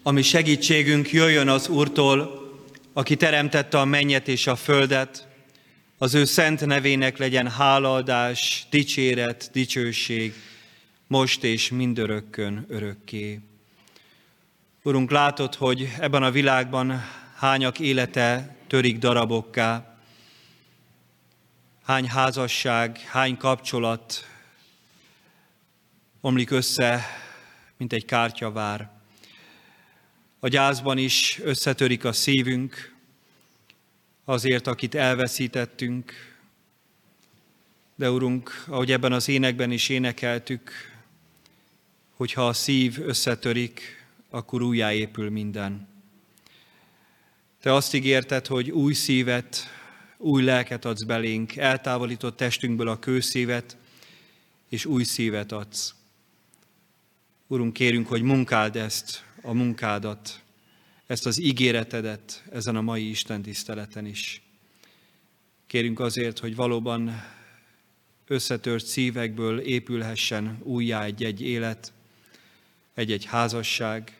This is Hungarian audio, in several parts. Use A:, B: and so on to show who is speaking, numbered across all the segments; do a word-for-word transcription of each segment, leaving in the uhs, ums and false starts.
A: Ami segítségünk jöjjön az Úrtól, aki teremtette a mennyet és a földet, az ő szent nevének legyen hálaadás, dicséret, dicsőség, most és mindörökkön örökké. Urunk, látod, hogy ebben a világban hányak élete törik darabokká, hány házasság, hány kapcsolat omlik össze, mint egy kártyavár. A gyászban is összetörik a szívünk azért, akit elveszítettünk. De Urunk, ahogy ebben az énekben is énekeltük, hogyha a szív összetörik, akkor újjáépül minden. Te azt ígérted, hogy új szívet, új lelket adsz belénk, eltávolított testünkből a kőszívet, és új szívet adsz. Urunk, kérünk, hogy munkáld ezt, a munkádat, ezt az ígéretedet ezen a mai Isten tiszteleten is. Kérünk azért, hogy valóban összetört szívekből épülhessen újjá egy-egy élet, egy-egy házasság.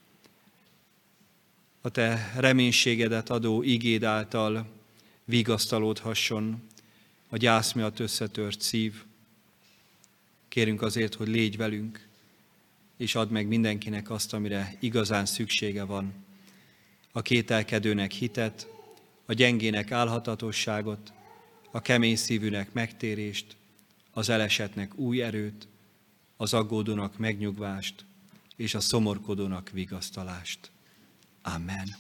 A: A te reménységedet adó igéd által vigasztalódhasson a gyász miatt összetört szív. Kérünk azért, hogy légy velünk, és add meg mindenkinek azt, amire igazán szüksége van. A kételkedőnek hitet, a gyengének álhatatosságot, a kemény szívűnek megtérést, az elesettnek új erőt, az aggódónak megnyugvást, és a szomorkodónak vigasztalást. Amen.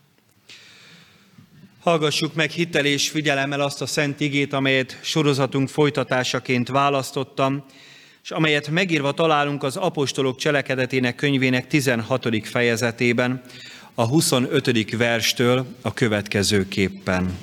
A: Hallgassuk meg hittel és figyelemmel azt a szent igét, amelyet sorozatunk folytatásaként választottam, és amelyet megírva találunk az apostolok cselekedetének könyvének tizenhatodik fejezetében, a huszonötödik verstől a következőképpen.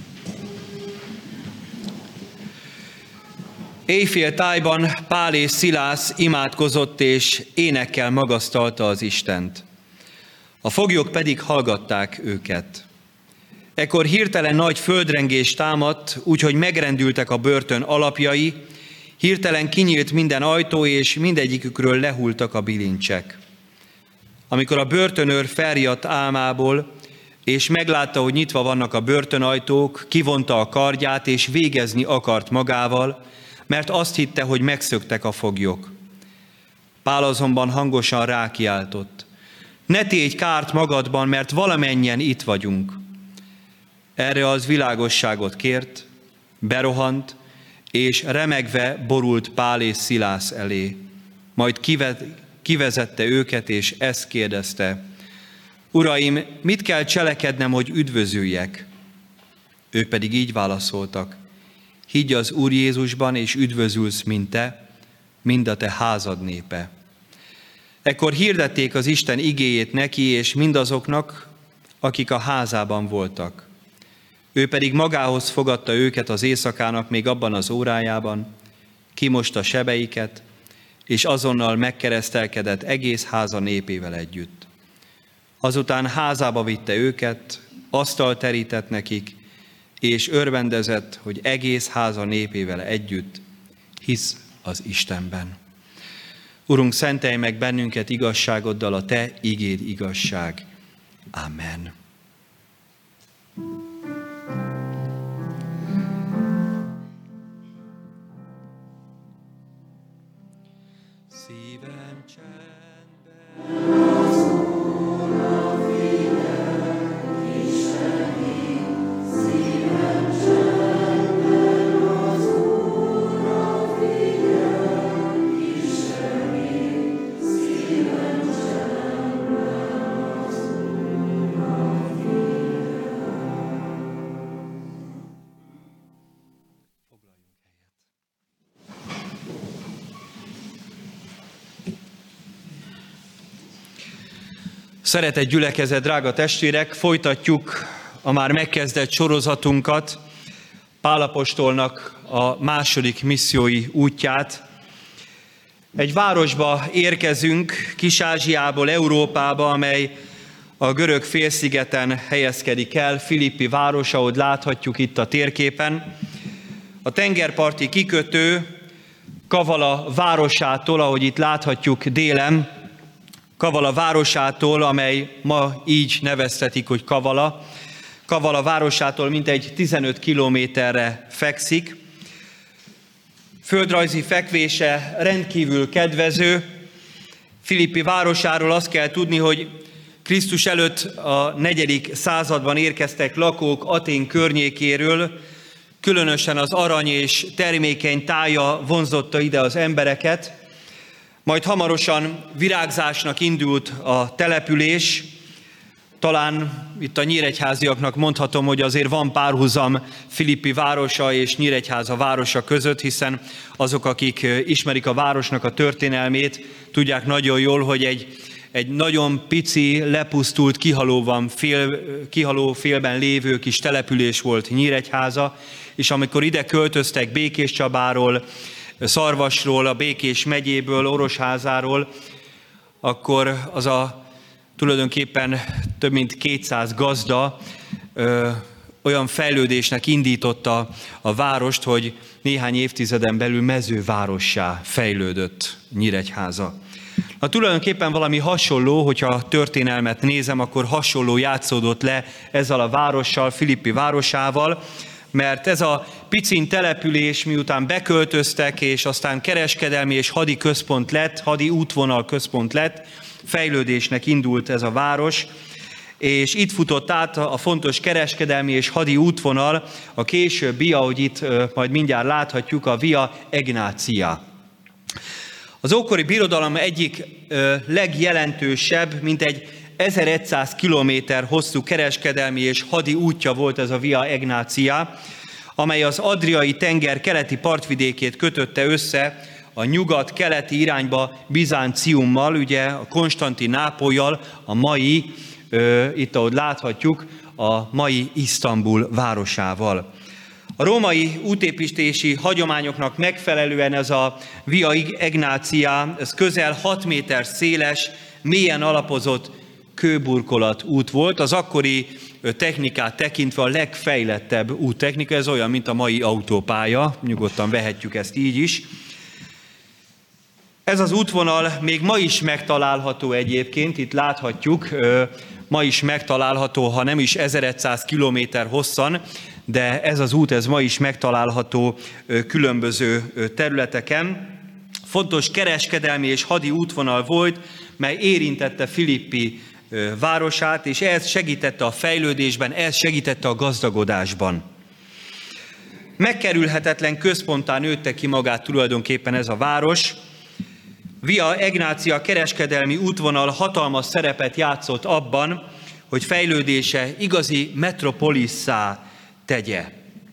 A: Éjféltájban Pál és Szilász imádkozott és énekkel magasztalta az Istent. A foglyok pedig hallgatták őket. Ekkor hirtelen nagy földrengés támadt, úgyhogy megrendültek a börtön alapjai, hirtelen kinyílt minden ajtó, és mindegyikükről lehultak a bilincsek. Amikor a börtönőr felriadt álmából, és meglátta, hogy nyitva vannak a börtönajtók, kivonta a kardját, és végezni akart magával, mert azt hitte, hogy megszöktek a foglyok. Pál azonban hangosan rákiáltott: ne tégy kárt magadban, mert valamennyien itt vagyunk. Erre az világosságot kért, berohant, és remegve borult Pál és Szilász elé. Majd kivezette őket, és ezt kérdezte: Uraim, mit kell cselekednem, hogy üdvözüljek? Ők pedig így válaszoltak: higgy az Úr Jézusban, és üdvözülsz, mind te, mind a te házad népe. Ekkor hirdették az Isten igéjét neki, és mindazoknak, akik a házában voltak. Ő pedig magához fogadta őket az éjszakának még abban az órájában, kimosta sebeiket, és azonnal megkeresztelkedett egész háza népével együtt. Azután házába vitte őket, asztalt terített nekik, és örvendezett, hogy egész háza népével együtt hisz az Istenben. Urunk, szentelj meg bennünket igazságoddal, a te igéd igazság. Amen. Szívem csendben. Szeretett gyülekezet, drága testvérek, folytatjuk a már megkezdett sorozatunkat, Pál apostolnak a második missziói útját. Egy városba érkezünk, Kis-Ázsiából Európába, amely a görög félszigeten helyezkedik el, Filippi város, ahogy láthatjuk itt a térképen. A tengerparti kikötő Kavala városától, ahogy itt láthatjuk délen, Kavala városától, amely ma így neveztetik, hogy Kavala. Kavala városától mintegy tizenöt kilométerre fekszik. Földrajzi fekvése rendkívül kedvező. Filippi városáról azt kell tudni, hogy Krisztus előtt a negyedik században érkeztek lakók Atén környékéről, különösen az arany és termékeny tája vonzotta ide az embereket, majd hamarosan virágzásnak indult a település. Talán itt a nyíregyháziaknak mondhatom, hogy azért van párhuzam Filippi városa és Nyíregyháza városa között, hiszen azok, akik ismerik a városnak a történelmét, tudják nagyon jól, hogy egy, egy nagyon pici, lepusztult, kihalóban fél, kihaló félben lévő kis település volt Nyíregyháza, és amikor ide költöztek Békéscsabáról, Szarvasról, a Békés megyéből, Orosházáról, akkor az a tulajdonképpen több mint kétszáz gazda ö, olyan fejlődésnek indította a várost, hogy néhány évtizeden belül mezővárossá fejlődött Nyíregyháza. Na, tulajdonképpen valami hasonló, hogyha a történelmet nézem, akkor hasonló játszódott le ezzel a várossal, Filippi városával, mert ez a picin település, miután beköltöztek, és aztán kereskedelmi és hadi központ lett, hadi útvonal központ lett, fejlődésnek indult ez a város, és itt futott át a fontos kereskedelmi és hadi útvonal, a későbbi, ahogy itt majd mindjárt láthatjuk, a Via Egnatia. Az ókori birodalom egyik legjelentősebb, mint egy ezerszáz kilométer hosszú kereskedelmi és hadi útja volt ez a Via Egnatia, amely az Adriai tenger keleti partvidékét kötötte össze a nyugat-keleti irányba Bizánciummal, ugye a Konstantinápollyal, a mai, itt ahogy láthatjuk, a mai Isztambul városával. A római útépítési hagyományoknak megfelelően ez a Via Egnatia, ez közel hat méter széles, mélyen alapozott kőburkolat út volt. Az akkori technikát tekintve a legfejlettebb úttechnika, ez olyan, mint a mai autópálya, nyugodtan vehetjük ezt így is. Ez az útvonal még ma is megtalálható egyébként, itt láthatjuk, ma is megtalálható, ha nem is ezerszáz kilométer hosszan, de ez az út, ez ma is megtalálható különböző területeken. Fontos kereskedelmi és hadi útvonal volt, mely érintette Filippi városát, és ez segítette a fejlődésben, ez segítette a gazdagodásban. Megkerülhetetlen központtá nőtte ki magát tulajdonképpen ez a város. Via Egnatia kereskedelmi útvonal hatalmas szerepet játszott abban, hogy fejlődése igazi metropolisszá tegye.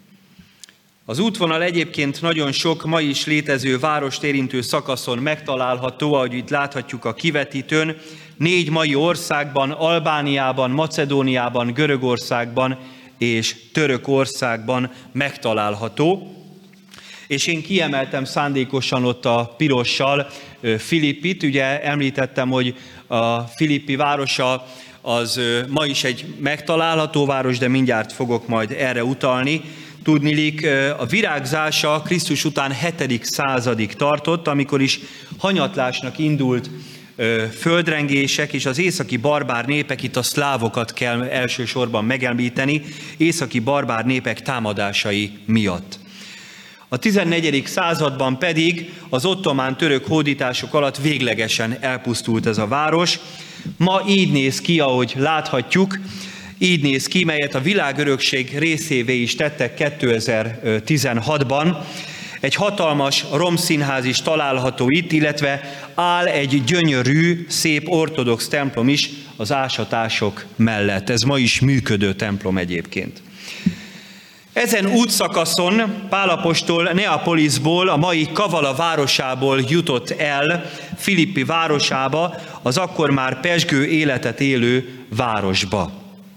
A: Az útvonal egyébként nagyon sok ma is létező várost érintő szakaszon megtalálható, ahogy itt láthatjuk a kivetítőn, négy mai országban, Albániában, Macedóniában, Görögországban és Törökországban megtalálható. És én kiemeltem szándékosan ott a pirossal Filippit, ugye említettem, hogy a Filippi városa az ma is egy megtalálható város, de mindjárt fogok majd erre utalni. Tudniillik, a virágzása Krisztus után hetedik századig tartott, amikor is hanyatlásnak indult földrengések, és az északi barbár népek, itt a szlávokat kell elsősorban megemlíteni, északi barbár népek támadásai miatt. A tizennegyedik században pedig az ottomán török hódítások alatt véglegesen elpusztult ez a város. Ma így néz ki, ahogy láthatjuk, így néz ki, melyet a világörökség részévé is tettek kétezer-tizenhatban. Egy hatalmas romszínház is található itt, illetve áll egy gyönyörű, szép ortodox templom is az ásatások mellett. Ez ma is működő templom egyébként. Ezen útszakaszon Pál apostol Neapolisból, a mai Kavala városából jutott el Filippi városába, az akkor már pezsgő életet élő városba.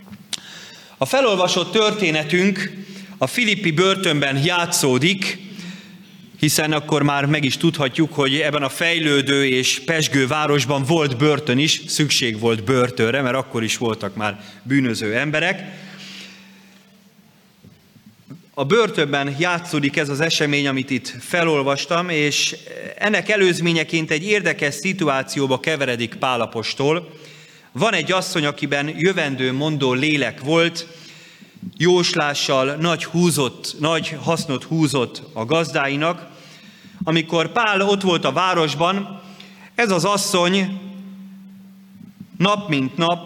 A: A felolvasott történetünk a filippi börtönben játszódik, hiszen akkor már meg is tudhatjuk, hogy ebben a fejlődő és pezsgő városban volt börtön is, szükség volt börtönre, mert akkor is voltak már bűnöző emberek. A börtönben játszódik ez az esemény, amit itt felolvastam, és ennek előzményeként egy érdekes szituációba keveredik Pál apostol. Van egy asszony, akiben jövendő mondó lélek volt, jóslással nagy, húzott, nagy hasznot húzott a gazdáinak. Amikor Pál ott volt a városban, ez az asszony nap mint nap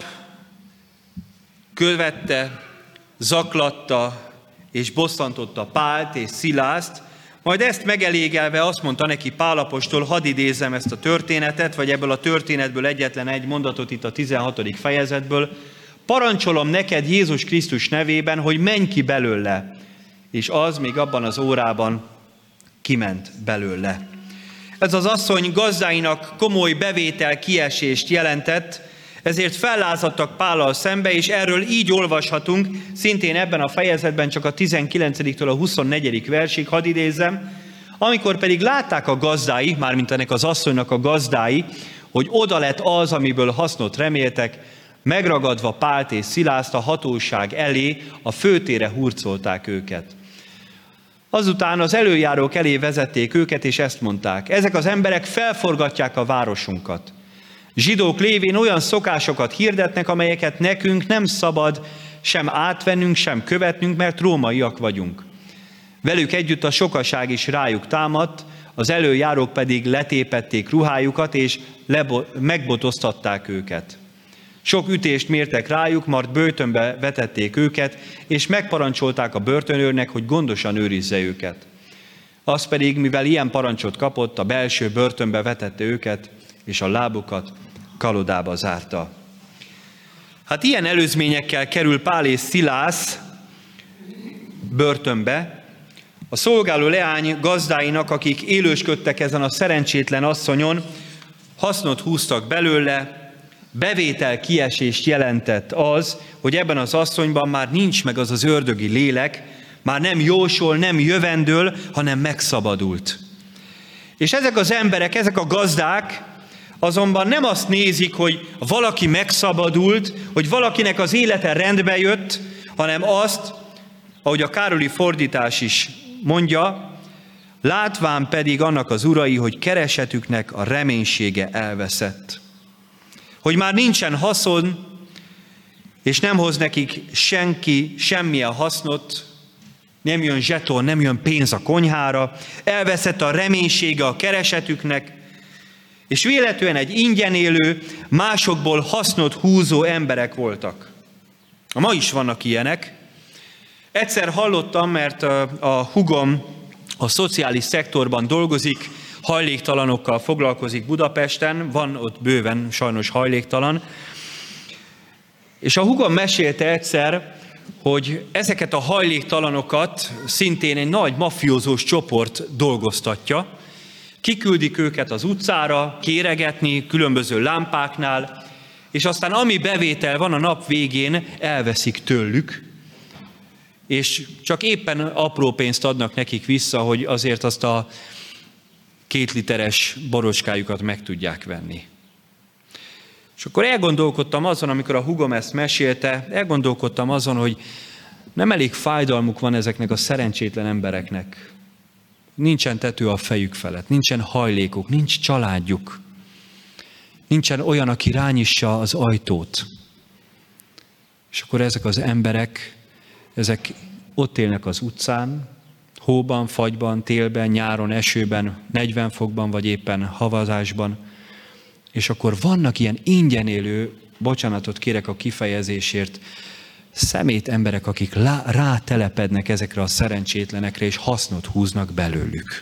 A: követte, zaklatta és bosszantotta Pált és Szilászt, majd ezt megelégelve azt mondta neki Pál apostol, hadd idézzem ezt a történetet, vagy ebből a történetből egyetlen egy mondatot itt a tizenhatodik fejezetből, parancsolom neked Jézus Krisztus nevében, hogy menj ki belőle, és az még abban az órában kiment belőle. Ez az asszony gazdáinak komoly bevétel kiesést jelentett, ezért fellázadtak Pállal szembe, és erről így olvashatunk, szintén ebben a fejezetben csak a tizenkilencediktől a huszonnegyedik versig, hadd idézzem, amikor pedig látták a gazdái, mármint ennek az asszonynak a gazdái, hogy oda lett az, amiből hasznot reméltek, megragadva Pált és Szilászt a hatóság elé, a főtérre hurcolták őket. Azután az előjárók elé vezették őket, és ezt mondták, ezek az emberek felforgatják a városunkat. Zsidók lévén olyan szokásokat hirdetnek, amelyeket nekünk nem szabad sem átvennünk, sem követnünk, mert rómaiak vagyunk. Velük együtt a sokaság is rájuk támadt, az előjárók pedig letépették ruhájukat, és lebo- megbotoztatták őket. Sok ütést mértek rájuk, majd börtönbe vetették őket, és megparancsolták a börtönőrnek, hogy gondosan őrizze őket. Az pedig, mivel ilyen parancsot kapott, a belső börtönbe vetette őket, és a lábukat kalodába zárta. Hát ilyen előzményekkel kerül Pál és Szilász börtönbe. A szolgáló leány gazdáinak, akik élősködtek ezen a szerencsétlen asszonyon, hasznot húztak belőle, bevétel kiesést jelentett az, hogy ebben az asszonyban már nincs meg az az ördögi lélek, már nem jósol, nem jövendől, hanem megszabadult. És ezek az emberek, ezek a gazdák azonban nem azt nézik, hogy valaki megszabadult, hogy valakinek az élete rendbe jött, hanem azt, ahogy a Károli fordítás is mondja, látván pedig annak az urai, hogy keresetüknek a reménysége elveszett. Hogy már nincsen haszon, és nem hoz nekik senki semmilyen hasznot, nem jön zseton, nem jön pénz a konyhára, elveszett a reménysége a keresetüknek, és véletlenül egy ingyen élő, másokból hasznot húzó emberek voltak. Ma is vannak ilyenek. Egyszer hallottam, mert a, a hugom a szociális szektorban dolgozik, hajléktalanokkal foglalkozik Budapesten, van ott bőven sajnos hajléktalan, és a hugom mesélte egyszer, hogy ezeket a hajléktalanokat szintén egy nagy mafiózós csoport dolgoztatja, kiküldik őket az utcára, kéregetni különböző lámpáknál, és aztán ami bevétel van a nap végén, elveszik tőlük, és csak éppen apró pénzt adnak nekik vissza, hogy azért azt a két literes boroskájukat meg tudják venni. És akkor elgondolkodtam azon, amikor a hugom ezt mesélte, elgondolkodtam azon, hogy nem elég fájdalmuk van ezeknek a szerencsétlen embereknek. Nincsen tető a fejük felett, nincsen hajlékuk, nincs családjuk. Nincsen olyan, aki rányissa az ajtót. És akkor ezek az emberek, ezek ott élnek az utcán, hóban, fagyban, télben, nyáron, esőben, negyven fokban, vagy éppen havazásban. És akkor vannak ilyen ingyen élő, bocsánatot kérek a kifejezésért, szemét emberek, akik rátelepednek ezekre a szerencsétlenekre, és hasznot húznak belőlük.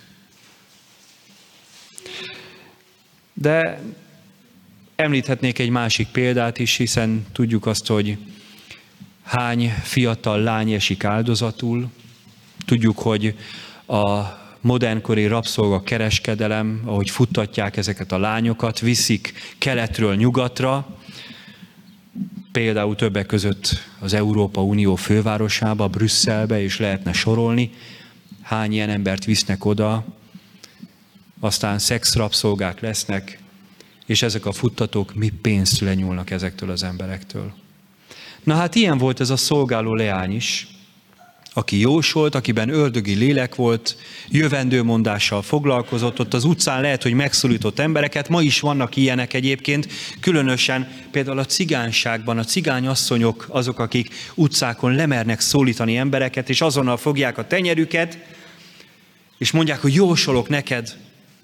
A: De említhetnék egy másik példát is, hiszen tudjuk azt, hogy hány fiatal lány esik áldozatul. Tudjuk, hogy a modernkori rabszolga kereskedelem, ahogy futtatják ezeket a lányokat, viszik keletről nyugatra, például többek között az Európa Unió fővárosába, Brüsszelbe, és lehetne sorolni, hány ilyen embert visznek oda, aztán szexrabszolgák lesznek, és ezek a futtatók mi pénzt lenyúlnak ezektől az emberektől. Na hát ilyen volt ez a szolgáló leány is, aki jósolt, akiben ördögi lélek volt, jövendőmondással foglalkozott, ott az utcán lehet, hogy megszólított embereket, ma is vannak ilyenek egyébként, különösen például a cigányságban, a cigányasszonyok azok, akik utcákon lemernek szólítani embereket, és azonnal fogják a tenyerüket, és mondják, hogy jósolok neked.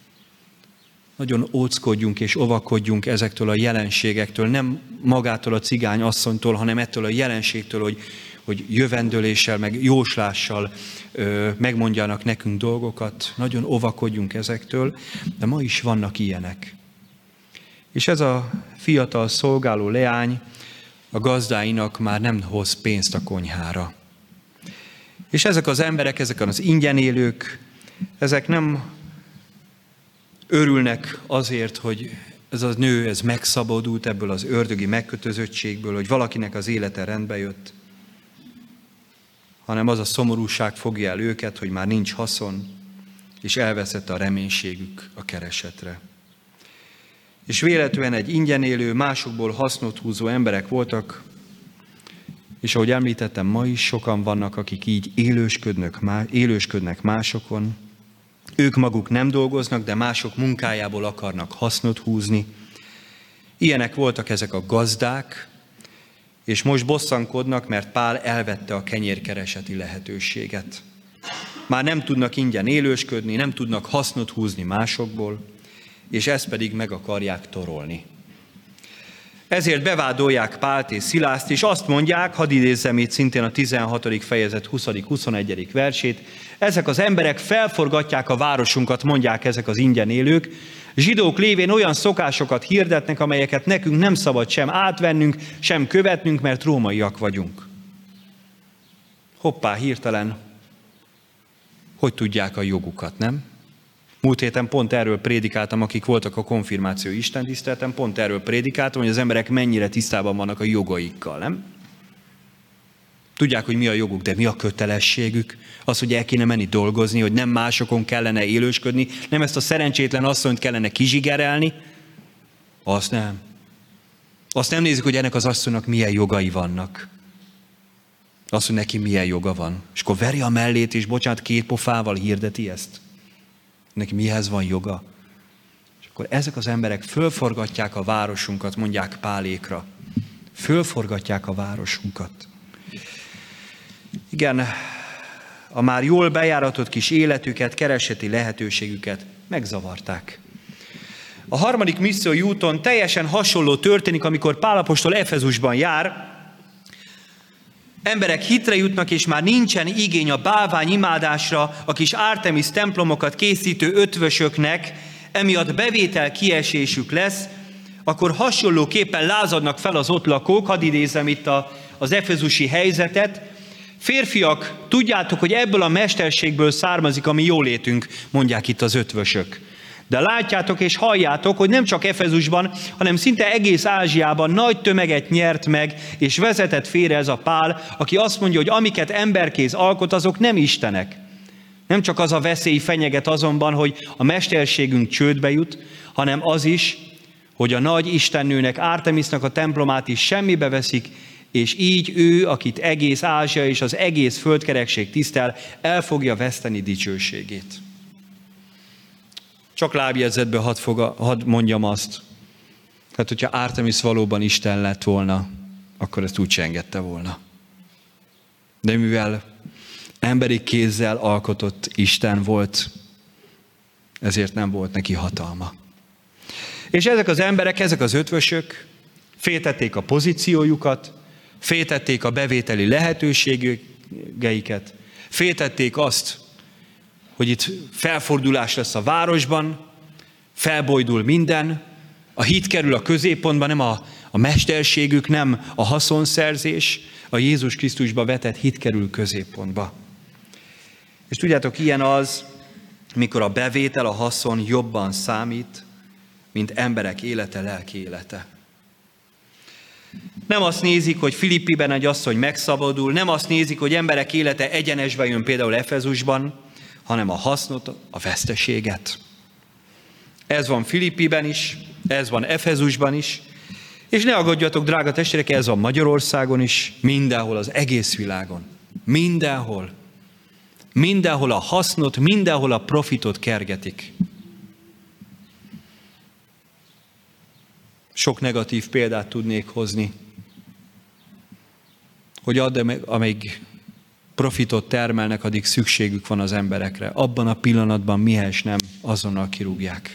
A: Nagyon óckodjunk és óvakodjunk ezektől a jelenségektől, nem magától a cigány asszonytól, hanem ettől a jelenségtől, hogy, hogy jövendőléssel, meg jóslással ö, megmondjanak nekünk dolgokat. Nagyon óvakodjunk ezektől, de ma is vannak ilyenek. És ez a fiatal szolgáló leány a gazdáinak már nem hoz pénzt a konyhára. És ezek az emberek, ezek az ingyen élők, ezek nem örülnek azért, hogy ez a nő ez megszabadult ebből az ördögi megkötözöttségből, hogy valakinek az élete rendbe jött, hanem az a szomorúság fogja el őket, hogy már nincs haszon, és elveszett a reménységük a keresetre. És véletlenül egy ingyen élő, másokból hasznot húzó emberek voltak, és ahogy említettem, ma is sokan vannak, akik így élősködnek, élősködnek másokon. Ők maguk nem dolgoznak, de mások munkájából akarnak hasznot húzni. Ilyenek voltak ezek a gazdák, és most bosszankodnak, mert Pál elvette a kenyérkereseti lehetőséget. Már nem tudnak ingyen élősködni, nem tudnak hasznot húzni másokból, és ezt pedig meg akarják torolni. Ezért bevádolják Pált és Szilászt, és azt mondják, hadd idézzem itt szintén a tizenhatodik fejezet huszadik-huszonegyedik versét, ezek az emberek felforgatják a városunkat, mondják ezek az ingyen élők, zsidók lévén olyan szokásokat hirdetnek, amelyeket nekünk nem szabad sem átvennünk, sem követnünk, mert rómaiak vagyunk. Hoppá, hirtelen, hogy tudják a jogukat, nem? Múlt héten pont erről prédikáltam, akik voltak a konfirmáció istentiszteleten, pont erről prédikáltam, hogy az emberek mennyire tisztában vannak a jogaikkal, nem? Tudják, hogy mi a joguk, de mi a kötelességük? Az, hogy el kéne menni dolgozni, hogy nem másokon kellene élősködni, nem ezt a szerencsétlen asszonyt kellene kizsigerelni? Azt nem. Azt nem nézik, hogy ennek az asszonynak milyen jogai vannak. Azt, hogy neki milyen joga van. És akkor veri a mellét, és bocsánat, két pofával hirdeti ezt. Neki mihez van joga? És akkor ezek az emberek fölforgatják a városunkat, mondják Pálékra. Fölforgatják a városunkat. Igen, a már jól bejáratott kis életüket, kereseti lehetőségüket megzavarták. A harmadik missziói úton teljesen hasonló történik, amikor Pál apostol Efezusban jár. Emberek hitre jutnak, és már nincsen igény a bálvány imádásra, a kis Artemis templomokat készítő ötvösöknek, emiatt bevétel kiesésük lesz, akkor hasonlóképpen lázadnak fel az ott lakók, hadd idézem itt a, az efezusi helyzetet. Férfiak, tudjátok, hogy ebből a mesterségből származik a mi jólétünk, mondják itt az ötvösök. De látjátok és halljátok, hogy nem csak Efezusban, hanem szinte egész Ázsiában nagy tömeget nyert meg, és vezetett félre ez a Pál, aki azt mondja, hogy amiket emberkéz alkot, azok nem istenek. Nem csak az a veszély fenyeget azonban, hogy a mesterségünk csődbe jut, hanem az is, hogy a nagy istennőnek, Artemisnak a templomát is semmibe veszik, és így ő, akit egész Ázsia és az egész földkerekség tisztel, el fogja veszteni dicsőségét. Csak lábjegyzetből hadd, foga, hadd mondjam azt, hát hogyha Artemis valóban Isten lett volna, akkor ezt úgy se engedte volna. De mivel emberi kézzel alkotott Isten volt, ezért nem volt neki hatalma. És ezek az emberek, ezek az ötvösök féltették a pozíciójukat, féltették a bevételi lehetőségeiket, féltették azt, hogy itt felfordulás lesz a városban, felbojdul minden, a hit kerül a középpontba, nem a, a mesterségük, nem a haszonszerzés, a Jézus Krisztusba vetett hit kerül középpontba. És tudjátok, ilyen az, mikor a bevétel, a haszon jobban számít, mint emberek élete, lelki élete. Nem azt nézik, hogy Filippiben egy asszony megszabadul, nem azt nézik, hogy emberek élete egyenesbe jön például Efezusban, hanem a hasznot, a veszteséget. Ez van Filippiben is, ez van Efezusban is, és ne aggódjatok, drága testvérek, ez van Magyarországon is, mindenhol, az egész világon. Mindenhol. Mindenhol a hasznot, mindenhol a profitot kergetik. Sok negatív példát tudnék hozni, hogy addig, amíg profitot termelnek, addig szükségük van az emberekre. Abban a pillanatban mihez nem, azonnal kirúgják.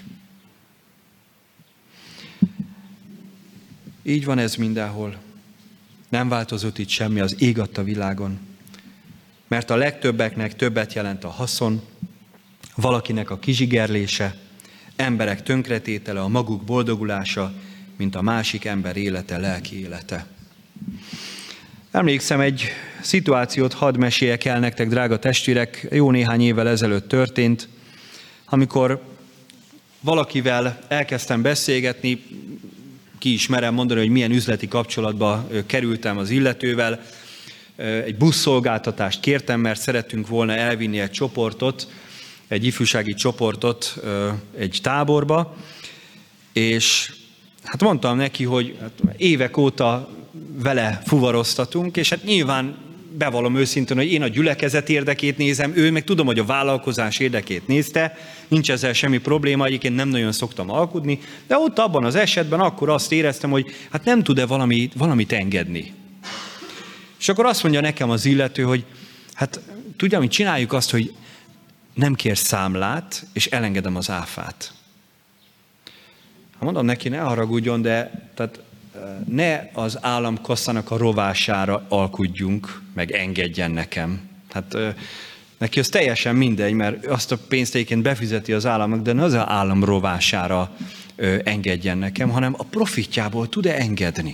A: Így van ez mindenhol. Nem változott itt semmi, az ég adta világon. Mert a legtöbbeknek többet jelent a haszon, valakinek a kizsigerlése, emberek tönkretétele, a maguk boldogulása, mint a másik ember élete, lelki élete. Emlékszem, egy szituációt hadd meséljek el nektek, drága testvérek, jó néhány évvel ezelőtt történt, amikor valakivel elkezdtem beszélgetni, ki is merem mondani, hogy milyen üzleti kapcsolatba kerültem az illetővel. Egy buszszolgáltatást kértem, mert szerettünk volna elvinni egy csoportot, egy ifjúsági csoportot egy táborba, és hát mondtam neki, hogy hát évek óta vele fuvaroztatunk, és hát nyilván bevallom őszintén, hogy én a gyülekezet érdekét nézem, ő meg tudom, hogy a vállalkozás érdekét nézte, nincs ezzel semmi probléma, egyébként nem nagyon szoktam alkudni, de ott abban az esetben akkor azt éreztem, hogy hát nem tud-e valami, valamit engedni. És akkor azt mondja nekem az illető, hogy hát tudja, hogy csináljuk azt, hogy nem kér számlát, és elengedem az áfát. Hát mondom neki, ne haragudjon, de tehát ne az államkasszának a rovására alkudjunk, meg engedjen nekem. Hát neki az teljesen mindegy, mert azt a pénzt egyébként befizeti az államnak, de ne az állam rovására engedjen nekem, hanem a profitjából tud-e engedni.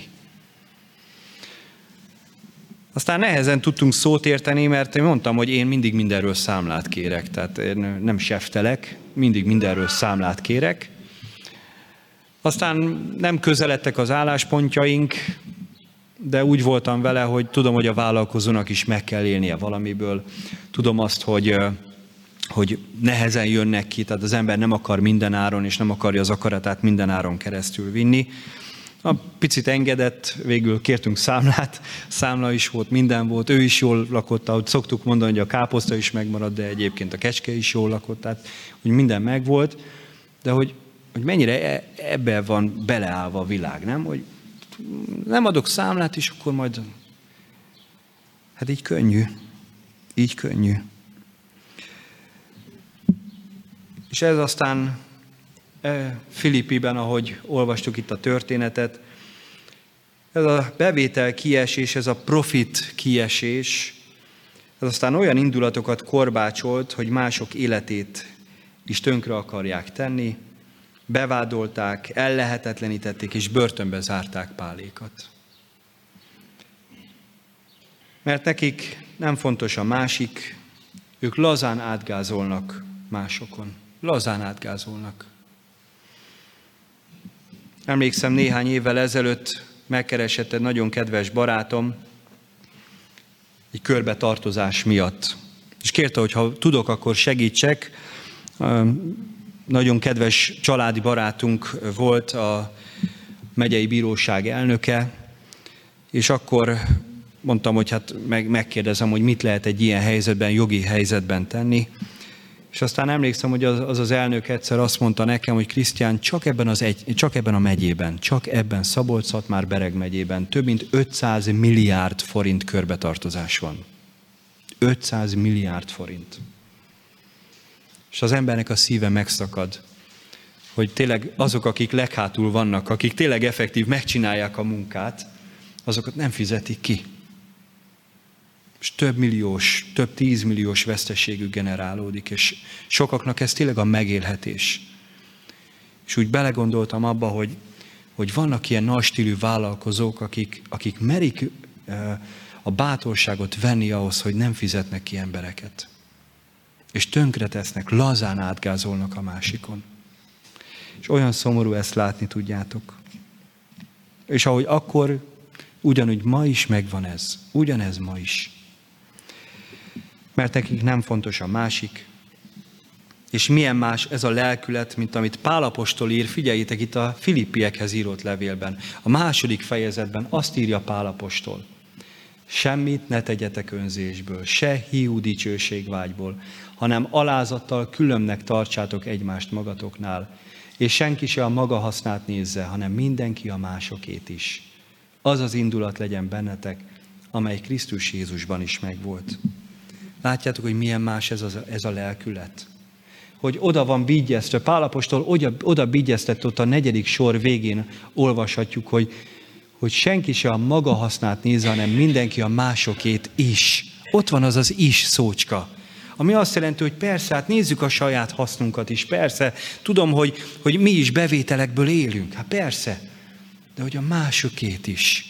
A: Aztán nehezen tudtunk szót érteni, mert én mondtam, hogy én mindig mindenről számlát kérek. Tehát én nem seftelek, mindig mindenről számlát kérek. Aztán nem közeledtek az álláspontjaink, de úgy voltam vele, hogy tudom, hogy a vállalkozónak is meg kell élnie valamiből. Tudom azt, hogy, hogy nehezen jönnek ki, tehát az ember nem akar minden áron, és nem akarja az akaratát minden áron keresztül vinni. A picit engedett, végül kértünk számlát, számla is volt, minden volt, ő is jól lakott, ahogy szoktuk mondani, hogy a káposzta is megmaradt, de egyébként a kecske is jól lakott, tehát hogy minden megvolt, de hogy, hogy mennyire ebben van beleállva a világ, nem? Hogy nem adok számlát, és akkor majd... Hát így könnyű, így könnyű. És ez aztán Filippiben, ahogy olvastuk itt a történetet, ez a bevétel kiesés, ez a profit kiesés, ez aztán olyan indulatokat korbácsolt, hogy mások életét is tönkre akarják tenni, bevádolták, ellehetetlenítették, és börtönbe zárták Pálékat. Mert nekik nem fontos a másik, ők lazán átgázolnak másokon. Lazán átgázolnak. Emlékszem, néhány évvel ezelőtt megkeresett egy nagyon kedves barátom egy körbetartozás miatt. És kérte, hogy ha tudok, akkor segítsek. Nagyon kedves családi barátunk volt, a megyei bíróság elnöke, és akkor mondtam, hogy hát meg, megkérdezem, hogy mit lehet egy ilyen helyzetben, jogi helyzetben tenni. És aztán emlékszem, hogy az, az az elnök egyszer azt mondta nekem, hogy Krisztián, csak ebben, az egy, csak ebben a megyében, csak ebben Szabolcs-Szatmár-Bereg megyében több mint ötszáz milliárd forint körbetartozás van. ötszáz milliárd forint. És az embernek a szíve megszakad, hogy tényleg azok, akik leghátul vannak, akik tényleg effektív megcsinálják a munkát, azokat nem fizetik ki. És több milliós, több tízmilliós veszteségük generálódik, és sokaknak ez tényleg a megélhetés. És úgy belegondoltam abba, hogy, hogy vannak ilyen nagy stílű vállalkozók, akik, akik merik a bátorságot venni ahhoz, hogy nem fizetnek ki embereket. És tönkretesznek, lazán átgázolnak a másikon. És olyan szomorú ezt látni, tudjátok. És ahogy akkor, ugyanúgy ma is megvan ez. Ugyanez ma is. Mert nekik nem fontos a másik. És milyen más ez a lelkület, mint amit Pál apostol ír, figyeljétek itt a Filippiekhez írott levélben. A második fejezetben azt írja Pál apostol. Semmit ne tegyetek önzésből, se hiú dicsőségvágyból, hanem alázattal különbnek tartsátok egymást magatoknál, és senki se a maga hasznát nézze, hanem mindenki a másokét is. Az az indulat legyen bennetek, amely Krisztus Jézusban is megvolt. Látjátok, hogy milyen más ez, az, ez a lelkület? Hogy oda van bígyeztve, Pál apostol oda, oda bígyeztett, ott a negyedik sor végén olvashatjuk, hogy, hogy senki se a maga hasznát nézze, hanem mindenki a másokét is. Ott van az az is szócska, ami azt jelenti, hogy persze, hát nézzük a saját hasznunkat is, persze, tudom, hogy, hogy mi is bevételekből élünk, hát persze, de hogy a másokét is.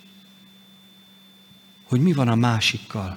A: Hogy mi van a másikkal.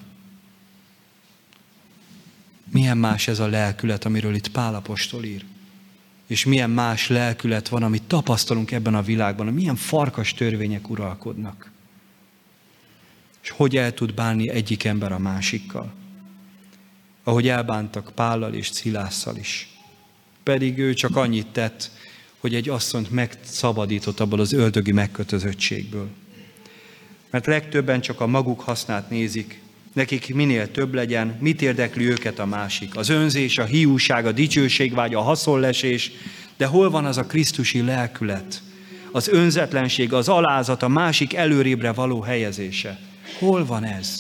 A: Milyen más ez a lelkület, amiről itt Pál apostol ír. És milyen más lelkület van, amit tapasztalunk ebben a világban, milyen farkas törvények uralkodnak. És hogy el tud bánni egyik ember a másikkal. Ahogy elbántak Pállal és Szilásszal is. Pedig ő csak annyit tett, hogy egy asszonyt megszabadított abból az ördögi megkötözöttségből. Mert legtöbben csak a maguk hasznát nézik, nekik minél több legyen, mit érdekli őket a másik. Az önzés, a hiúság, a dicsőségvágy, a haszonlesés, de hol van az a krisztusi lelkület? Az önzetlenség, az alázat, a másik előrébre való helyezése. Hol van ez?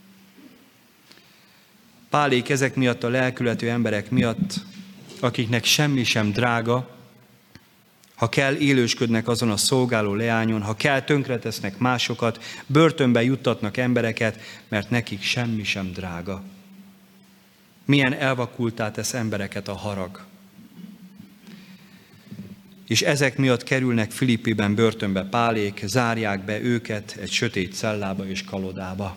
A: Pálék ezek miatt a lelkületű emberek miatt, akiknek semmi sem drága, ha kell, élősködnek azon a szolgáló leányon, ha kell, tönkretesznek másokat, börtönbe juttatnak embereket, mert nekik semmi sem drága. Milyen elvakultá tesz embereket a harag. És ezek miatt kerülnek Filippiben börtönbe Pálék, zárják be őket egy sötét cellába és kalodába.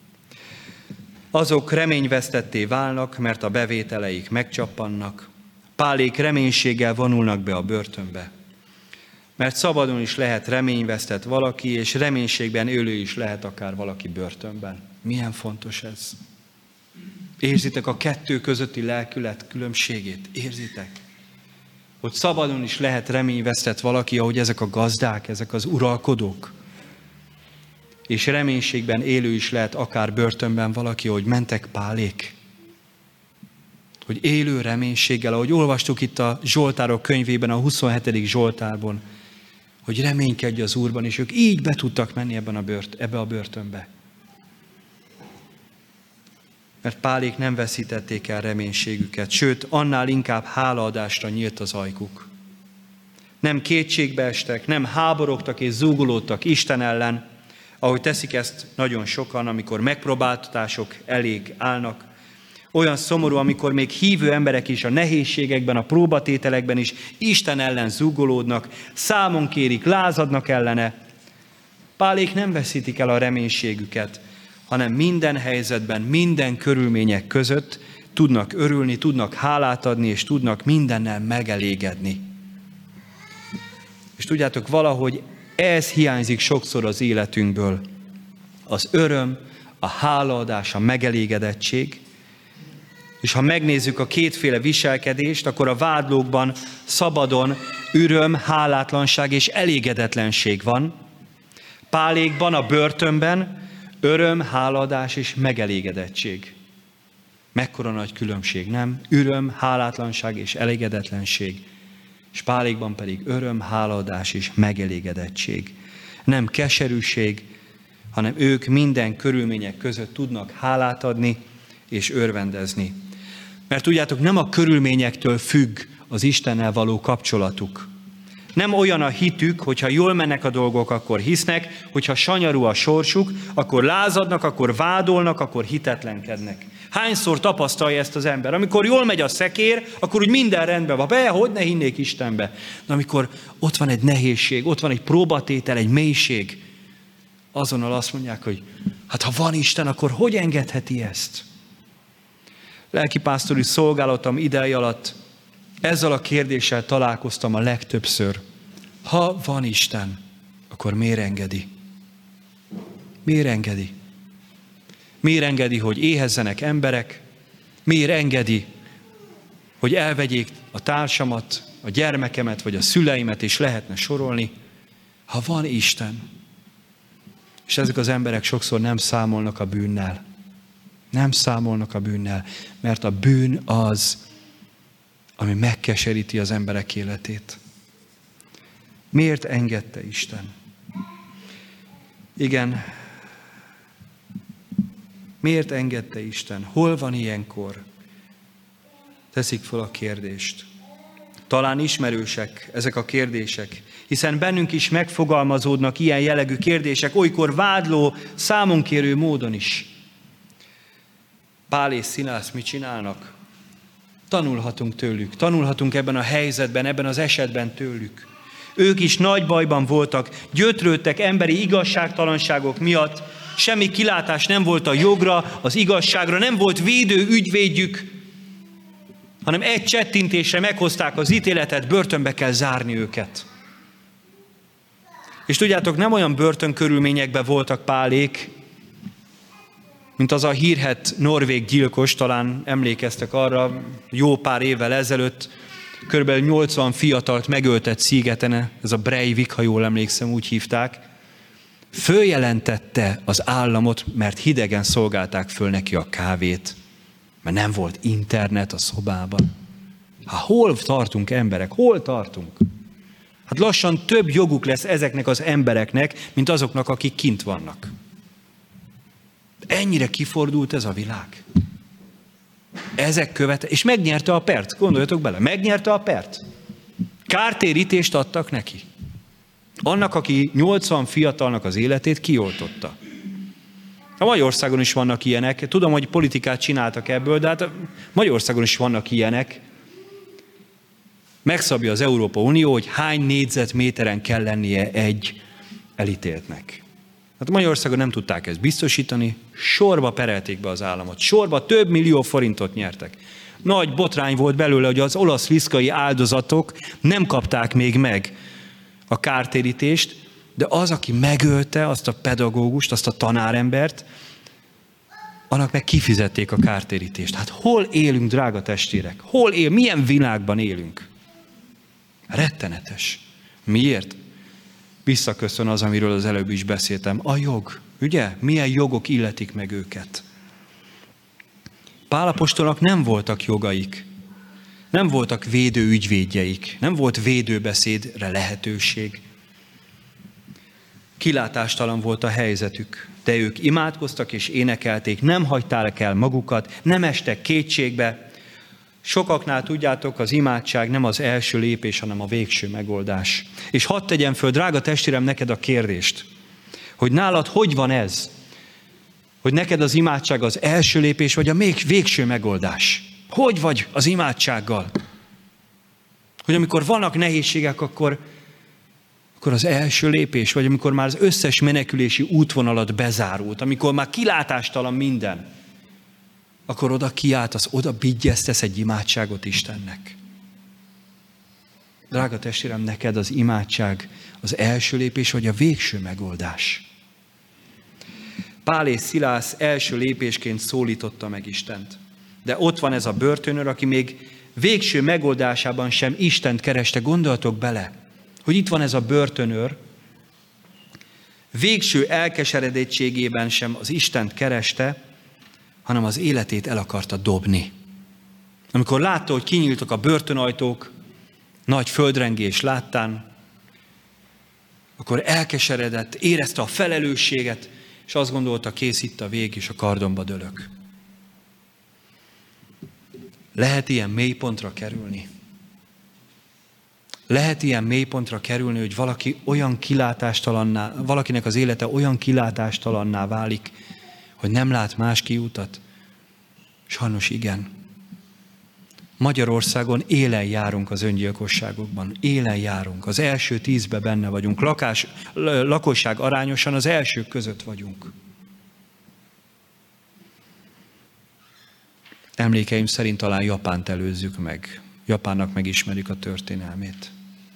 A: Azok reményvesztetté válnak, mert a bevételeik megcsappannak. Pálék reménységgel vonulnak be a börtönbe. Mert szabadon is lehet reményvesztett valaki, és reménységben élő is lehet akár valaki börtönben. Milyen fontos ez? Érzitek a kettő közötti lelkület különbségét? Érzitek? Hogy szabadon is lehet reményvesztett valaki, ahogy ezek a gazdák, ezek az uralkodók. És reménységben élő is lehet akár börtönben valaki, ahogy mentek Pálék. Hogy élő reménységgel, ahogy olvastuk itt a Zsoltárok könyvében, a huszonhetedik Zsoltárban, hogy reménykedj az Úrban, és ők így be tudtak menni ebben a bört, ebbe a börtönbe. Mert Pálék nem veszítették el reménységüket, sőt, annál inkább hálaadásra nyílt az ajkuk. Nem kétségbe estek, nem háborogtak és zúgolódtak Isten ellen, ahogy teszik ezt nagyon sokan, amikor megpróbáltatások elég állnak. Olyan szomorú, amikor még hívő emberek is a nehézségekben, a próbatételekben is Isten ellen zúgolódnak, számon kérik, lázadnak ellene. Pálék nem veszítik el a reménységüket, hanem minden helyzetben, minden körülmények között tudnak örülni, tudnak hálát adni, és tudnak mindennel megelégedni. És tudjátok, valahogy ez hiányzik sokszor az életünkből. Az öröm, a hálaadás, a megelégedettség. És ha megnézzük a kétféle viselkedést, akkor a vádlókban szabadon öröm, hálátlanság és elégedetlenség van. Pálékban, a börtönben öröm, hálaadás és megelégedettség. Mekkora nagy különbség, nem? Öröm, hálátlanság és elégedetlenség. És Pálékban pedig öröm, hálaadás és megelégedettség. Nem keserűség, hanem ők minden körülmények között tudnak hálát adni és örvendezni. Mert tudjátok, nem a körülményektől függ az Istennel való kapcsolatuk. Nem olyan a hitük, hogyha jól mennek a dolgok, akkor hisznek, hogyha sanyarú a sorsuk, akkor lázadnak, akkor vádolnak, akkor hitetlenkednek. Hányszor tapasztalja ezt az ember? Amikor jól megy a szekér, akkor úgy minden rendben van. Be, hogy ne hinnék Istenbe. De amikor ott van egy nehézség, ott van egy próbatétel, egy mélység, azonnal azt mondják, hogy hát ha van Isten, akkor hogy engedheti ezt? Lelkipásztori szolgálatom ideje alatt ezzel a kérdéssel találkoztam a legtöbbször. Ha van Isten, akkor miért engedi? Miért engedi? Miért engedi, hogy éhezzenek emberek? Miért engedi, hogy elvegyék a társamat, a gyermekemet, vagy a szüleimet, és lehetne sorolni? Ha van Isten, És ezek az emberek sokszor nem számolnak a bűnnel. Nem számolnak a bűnnel, mert a bűn az, ami megkeseríti az emberek életét. Miért engedte Isten? Igen, miért engedte Isten? Hol van ilyenkor? Teszik fel a kérdést. Talán ismerősek ezek a kérdések, hiszen bennünk is megfogalmazódnak ilyen jellegű kérdések, olykor vádló, számonkérő módon is. Pál és Szilász mit csinálnak? Tanulhatunk tőlük, tanulhatunk ebben a helyzetben, ebben az esetben tőlük. Ők is nagy bajban voltak, gyötrődtek emberi igazságtalanságok miatt, semmi kilátás nem volt a jogra, az igazságra, nem volt védő ügyvédjük, hanem egy csettintésre meghozták az ítéletet, börtönbe kell zárni őket. És tudjátok, nem olyan börtönkörülményekben voltak Pálék, mint az a hírhedt norvég gyilkos, talán emlékeztek arra, jó pár évvel ezelőtt, körülbelül nyolcvan fiatalt megöltett szigeten, ez a Breivik, ha jól emlékszem, úgy hívták. Följelentette az államot, mert hidegen szolgálták föl neki a kávét, mert nem volt internet a szobában. Hát hol tartunk emberek? Hol tartunk? Hát lassan több joguk lesz ezeknek az embereknek, mint azoknak, akik kint vannak. Ennyire kifordult ez a világ. Ezek követe, és megnyerte a pert. Gondoljatok bele, megnyerte a pert. Kártérítést adtak neki. Annak, aki nyolcvan fiatalnak az életét kioltotta. A Magyarországon is vannak ilyenek. Tudom, hogy politikát csináltak ebből, de hát Magyarországon is vannak ilyenek. Megszabja az Európai Unió, hogy hány négyzetméteren kell lennie egy elítéltnek. Hát Magyarországon nem tudták ezt biztosítani, sorba perelték be az államot. Sorba több millió forintot nyertek. Nagy botrány volt belőle, hogy az olasz liszkai áldozatok nem kapták még meg a kártérítést, de az, aki megölte azt a pedagógust, azt a tanárembert, annak meg kifizették a kártérítést. Hát hol élünk, drága testvérek? Hol él? Milyen világban élünk? Rettenetes. Miért? Visszaköszön az, amiről az előbb is beszéltem. A jog. Ugye? Milyen jogok illetik meg őket? Pál apostolnak nem voltak jogaik. Nem voltak védő ügyvédjeik. Nem volt védőbeszédre lehetőség. Kilátástalan volt a helyzetük. De ők imádkoztak és énekelték, nem hagyták el magukat, nem estek kétségbe. Sokaknál tudjátok, az imádság nem az első lépés, hanem a végső megoldás. És hadd tegyem föl, drága testvérem, neked a kérdést, hogy nálad hogy van ez? Hogy neked az imádság az első lépés, vagy a még végső megoldás? Hogy vagy az imádsággal? Hogy amikor vannak nehézségek, akkor, akkor az első lépés, vagy amikor már az összes menekülési útvonalat bezárult, amikor már kilátástalan minden, akkor oda kiáltasz, oda bigyeztesz egy imádságot Istennek. Drága testvérem, neked az imádság az első lépés, vagy a végső megoldás. Pál és Szilász első lépésként szólította meg Istent. De ott van ez a börtönőr, aki még végső megoldásában sem Istent kereste. Gondoljatok bele, hogy itt van ez a börtönőr, végső elkeseredettségében sem az Istent kereste, hanem az életét el akarta dobni. Amikor látta, hogy kinyíltak a börtönajtók, nagy földrengés láttán, akkor elkeseredett, érezte a felelősséget, és azt gondolta, kész itt a vég, és a kardomba dőlök. Lehet ilyen mélypontra kerülni? Lehet ilyen mélypontra kerülni, hogy valaki olyan kilátástalanná, valakinek az élete olyan kilátástalanná válik, hogy nem lát más kiutat? Sajnos igen. Magyarországon élen járunk az öngyilkosságokban. Élen járunk. Az első tízbe benne vagyunk. Lakás, lakosság arányosan az elsők között vagyunk. Emlékeim szerint talán Japánt előzzük meg. Japánnak megismerjük a történelmét.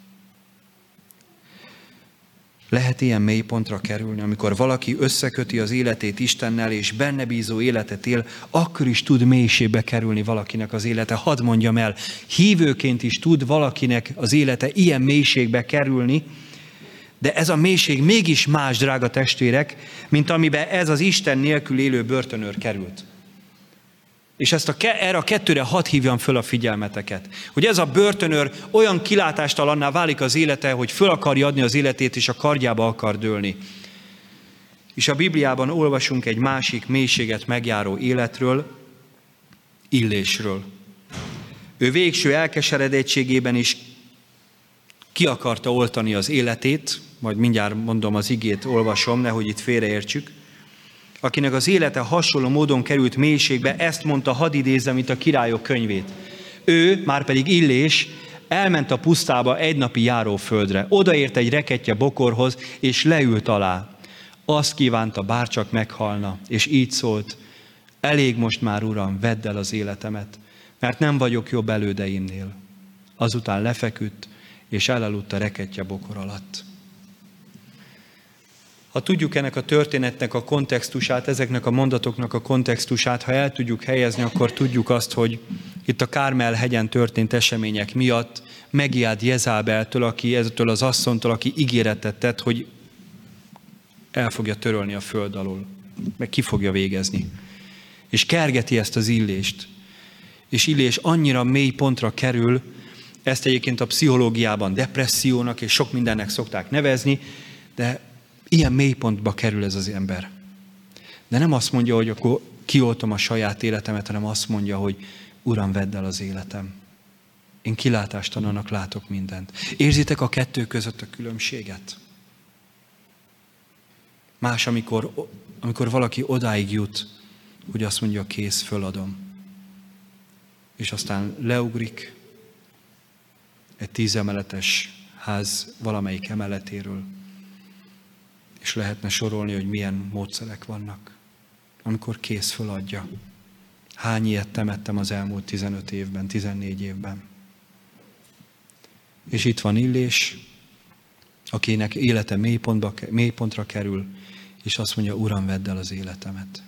A: Lehet ilyen mélypontra kerülni, amikor valaki összeköti az életét Istennel, és benne bízó életet él, akkor is tud mélységbe kerülni valakinek az élete. Hadd mondjam el, hívőként is tud valakinek az élete ilyen mélységbe kerülni, De ez a mélység mégis más, drága testvérek, mint amiben ez az Isten nélkül élő börtönőr került. És ezt a, erre a kettőre hadd hívjam föl a figyelmeteket, hogy ez a börtönőr olyan kilátástalanná válik az élete, hogy föl akarja adni az életét, és a kardjába akar dőlni. És a Bibliában olvasunk egy másik mélységet megjáró életről, Illésről. Ő végső elkeseredettségében is ki akarta oltani az életét, majd mindjárt mondom az igét, olvasom, nehogy itt félreértsük, akinek az élete hasonló módon került mélységbe, ezt mondta, hadd idézzem itt a Királyok könyvét. Ő, már pedig Illés, elment a pusztába egy napi járóföldre, odaért egy rekettye bokorhoz, és leült alá. Azt kívánta, bárcsak meghalna, és így szólt, elég most már, Uram, vedd el az életemet, mert nem vagyok jobb elődeimnél. Azután lefeküdt, és elaludt a rekettye bokor alatt. Ha tudjuk ennek a történetnek a kontextusát, ezeknek a mondatoknak a kontextusát, ha el tudjuk helyezni, akkor tudjuk azt, hogy itt a Kármel-hegyen történt események miatt megijád Jezábeltől, aki ezzel az asszonytól, aki ígéretet tett, hogy el fogja törölni a föld alól, meg ki fogja végezni. És kergeti ezt az Illést. És Illés annyira mély pontra kerül, ezt egyébként a pszichológiában depressziónak és sok mindennek szokták nevezni, de ilyen mélypontba kerül ez az ember. De nem azt mondja, hogy akkor kioltom a saját életemet, hanem azt mondja, hogy Uram, vedd el az életem. Én kilátástalannak látok mindent. Érzitek a kettő között a különbséget? Más, amikor, amikor valaki odáig jut, hogy azt mondja, kész, föladom. És aztán leugrik egy tízemeletes ház valamelyik emeletéről, és lehetne sorolni, hogy milyen módszerek vannak, amikor kész, föladja. Hány ilyet temettem az elmúlt tizenöt évben, tizennégy évben. És itt van Illés, akinek élete mélypontba, mélypontra kerül, és azt mondja, Uram, vedd el az életemet.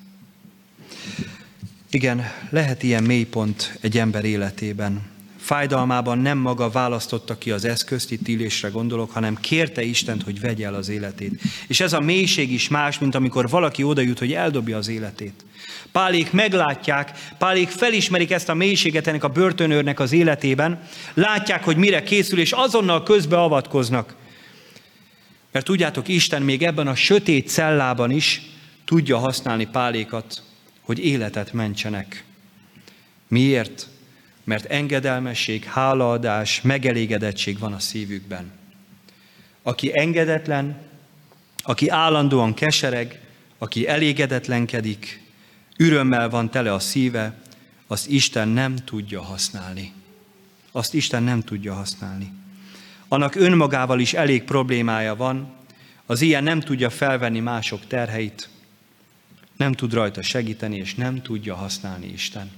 A: Igen, lehet ilyen mélypont egy ember életében. Fájdalmában nem maga választotta ki az eszközt, itt Illésre gondolok, hanem kérte Istent, hogy vegye el az életét. És ez a mélység is más, mint amikor valaki oda jut, hogy eldobja az életét. Pálék meglátják, Pálék felismerik ezt a mélységet ennek a börtönőrnek az életében, látják, hogy mire készül, és azonnal közbeavatkoznak. Mert tudjátok, Isten még ebben a sötét cellában is tudja használni Pálékat, hogy életet mentsenek. Miért? Mert engedelmesség, hálaadás, megelégedettség van a szívükben. Aki engedetlen, aki állandóan kesereg, aki elégedetlenkedik, ürömmel van tele a szíve, azt Isten nem tudja használni. Azt Isten nem tudja használni. Annak önmagával is elég problémája van, az ilyen nem tudja felvenni mások terheit, nem tud rajta segíteni, és nem tudja használni Isten.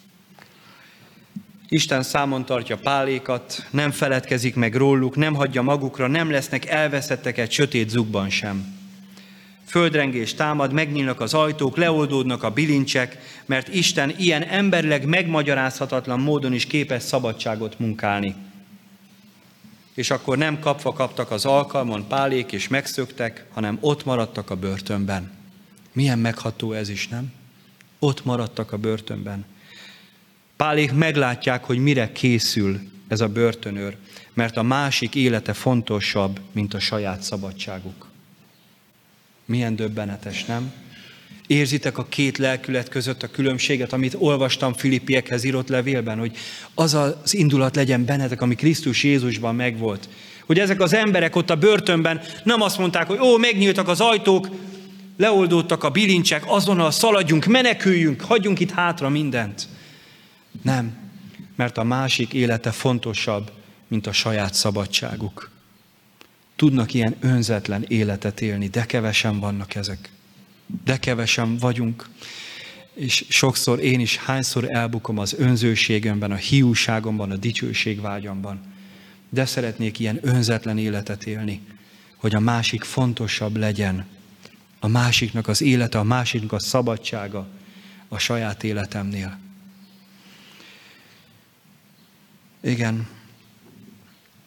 A: Isten számon tartja Pálékat, nem feledkezik meg róluk, nem hagyja magukra, nem lesznek elveszettek egy sötét zugban sem. Földrengés támad, megnyílnak az ajtók, leoldódnak a bilincsek, mert Isten ilyen emberileg megmagyarázhatatlan módon is képes szabadságot munkálni. És akkor nem kapva kaptak az alkalmon Pálék, és megszöktek, hanem ott maradtak a börtönben. Milyen megható ez is, nem? Ott maradtak a börtönben. Pálék meglátják, hogy mire készül ez a börtönőr, mert a másik élete fontosabb, mint a saját szabadságuk. Milyen döbbenetes, nem? Érzitek a két lelkület között a különbséget, amit olvastam Filippiekhez írott levélben, hogy az az indulat legyen bennetek, ami Krisztus Jézusban megvolt. Hogy ezek az emberek ott a börtönben nem azt mondták, hogy ó, megnyíltak az ajtók, leoldódtak a bilincsek, azonnal szaladjunk, meneküljünk, hagyjunk itt hátra mindent. Nem, mert a másik élete fontosabb, mint a saját szabadságuk. Tudnak ilyen önzetlen életet élni, de kevesen vannak ezek. De kevesen vagyunk. És sokszor én is hányszor elbukom az önzőségemben, a hiúságomban, a dicsőségvágyamban. De szeretnék ilyen önzetlen életet élni, hogy a másik fontosabb legyen. A másiknak az élete, a másiknak a szabadsága a saját életemnél. Igen.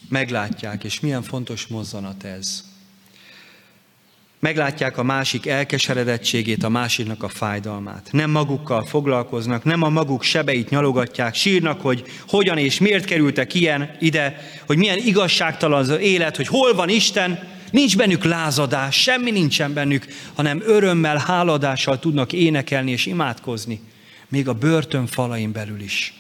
A: meglátják, és milyen fontos mozzanat ez. Meglátják a másik elkeseredettségét, a másiknak a fájdalmát. Nem magukkal foglalkoznak, nem a maguk sebeit nyalogatják, sírnak, hogy hogyan és miért kerültek ilyen ide, hogy milyen igazságtalan az élet, hogy hol van Isten. Nincs bennük lázadás, semmi nincsen bennük, hanem örömmel, háladással tudnak énekelni és imádkozni, még a börtön falain belül is.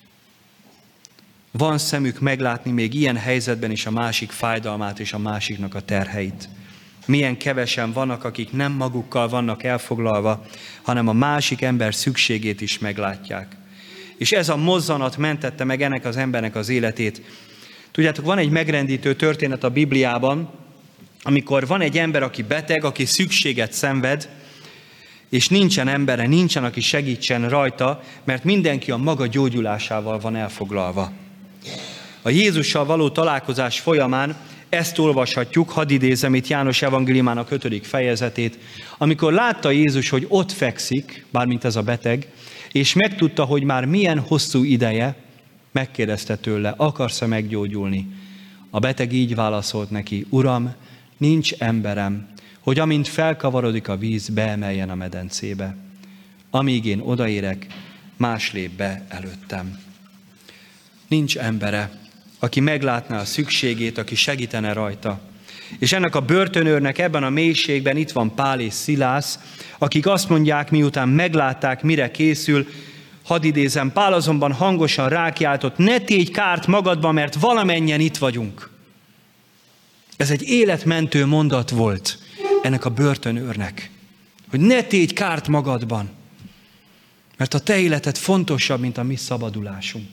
A: Van szemük meglátni még ilyen helyzetben is a másik fájdalmát és a másiknak a terheit. Milyen kevesen vannak, akik nem magukkal vannak elfoglalva, hanem a másik ember szükségét is meglátják. És ez a mozzanat mentette meg ennek az embernek az életét. Tudjátok, van egy megrendítő történet a Bibliában, amikor van egy ember, aki beteg, aki szükséget szenved, és nincsen embere, nincsen, aki segítsen rajta, mert mindenki a maga gyógyulásával van elfoglalva. A Jézussal való találkozás folyamán ezt olvashatjuk, hadd idézem itt János evangéliumának ötödik fejezetét, amikor látta Jézus, hogy ott fekszik, bármint ez a beteg, és megtudta, hogy már milyen hosszú ideje, megkérdezte tőle, akarsz-e meggyógyulni? A beteg így válaszolt neki, Uram, nincs emberem, hogy amint felkavarodik a víz, beemeljen a medencébe. Amíg én odaérek, más lép be előttem. Nincs embere, aki meglátná a szükségét, aki segítene rajta. És ennek a börtönőrnek ebben a mélységben itt van Pál és Szilász, akik azt mondják, miután meglátták, mire készül, hadd idézem, Pál azonban hangosan rákiáltott, ne tégy kárt magadba, mert valamennyien itt vagyunk. Ez egy életmentő mondat volt ennek a börtönőrnek, hogy ne tégy kárt magadban, mert a te életed fontosabb, mint a mi szabadulásunk.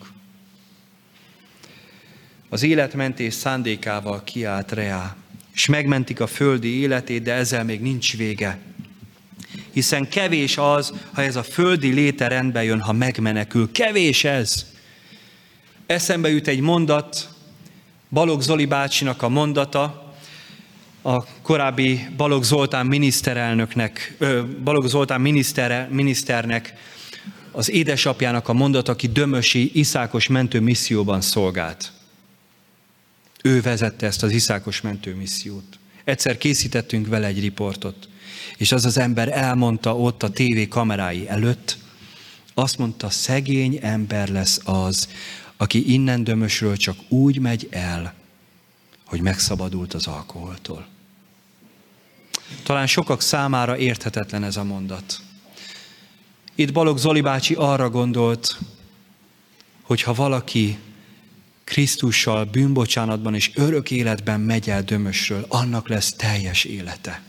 A: Az életmentés szándékával kiállt reá, és megmentik a földi életét, de ezzel még nincs vége. Hiszen kevés az, ha ez a földi léte rendbe jön, ha megmenekül. Kevés ez. Eszembe jut egy mondat, Balogh Zoli bácsinak a mondata, a korábbi Balogh Zoltán miniszterelnöknek, Balogh Zoltán miniszter, miniszternek, az édesapjának a mondata, aki dömösi Iszákos mentő misszióban szolgált. Ő vezette ezt az Iszákos mentő missziót. Egyszer készítettünk vele egy riportot, és az az ember elmondta ott a tévé kamerái előtt, azt mondta, szegény ember lesz az, aki innen Dömösről csak úgy megy el, hogy megszabadult az alkoholtól. Talán sokak számára érthetetlen ez a mondat. Itt Balogh Zoli bácsi arra gondolt, hogy ha valaki Krisztussal bűnbocsánatban és örök életben megy el Dömösről, annak lesz teljes élete.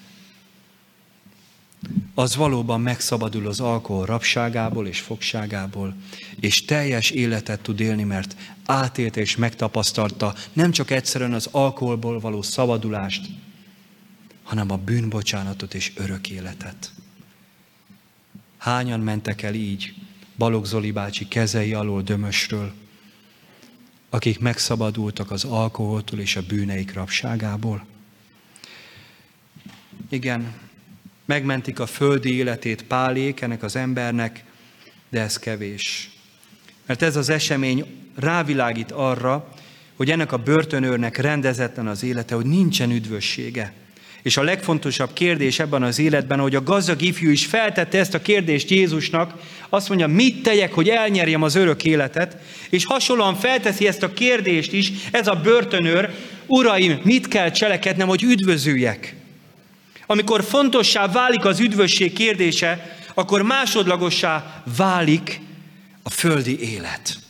A: Az valóban megszabadul az alkohol rabságából és fogságából, és teljes életet tud élni, mert átélte és megtapasztalta nem csak egyszerűen az alkoholból való szabadulást, hanem a bűnbocsánatot és örök életet. Hányan mentek el így Balogh Zoli bácsi kezei alól Dömösről, akik megszabadultak az alkoholtól és a bűneik rabságából? Igen, megmentik a földi életét Pálék ennek az embernek, de ez kevés. Mert ez az esemény rávilágít arra, hogy ennek a börtönőrnek rendezetlen az élete, hogy nincsen üdvössége. És a legfontosabb kérdés ebben az életben, hogy a gazdag ifjú is feltette ezt a kérdést Jézusnak, azt mondja, mit tegyek, hogy elnyerjem az örök életet, és hasonlóan felteszi ezt a kérdést is, ez a börtönőr, uraim, mit kell cselekednem, hogy üdvözüljek? Amikor fontossá válik az üdvösség kérdése, akkor másodlagossá válik a földi élet.